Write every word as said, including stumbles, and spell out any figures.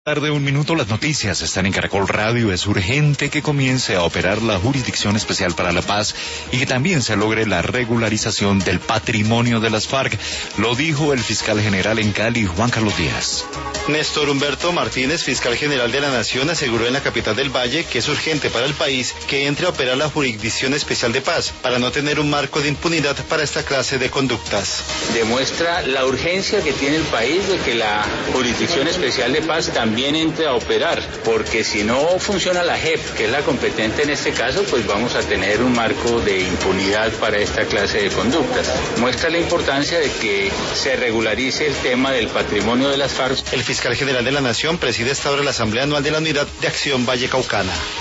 Tarde un minuto, las noticias están en Caracol Radio. Es urgente que comience a operar la Jurisdicción Especial para la Paz y que también se logre la regularización del patrimonio de las FARC. Lo dijo el fiscal general en Cali, Juan Carlos Díaz. Néstor Humberto Martínez, fiscal general de la Nación, aseguró en la capital del Valle que es urgente para el país que entre a operar la Jurisdicción Especial de Paz para no tener un marco de impunidad para esta clase de conductas. Demuestra la urgencia que tiene el país de que la Jurisdicción Especial de Paz también entre a operar, porque si no funciona la J E P, que es la competente en este caso, pues vamos a tener un marco de impunidad para esta clase de conductas. Muestra la importancia de que se regularice el tema del patrimonio de las FARC. El fiscal general de la Nación preside esta hora la Asamblea Anual de la Unidad de Acción Valle Caucana.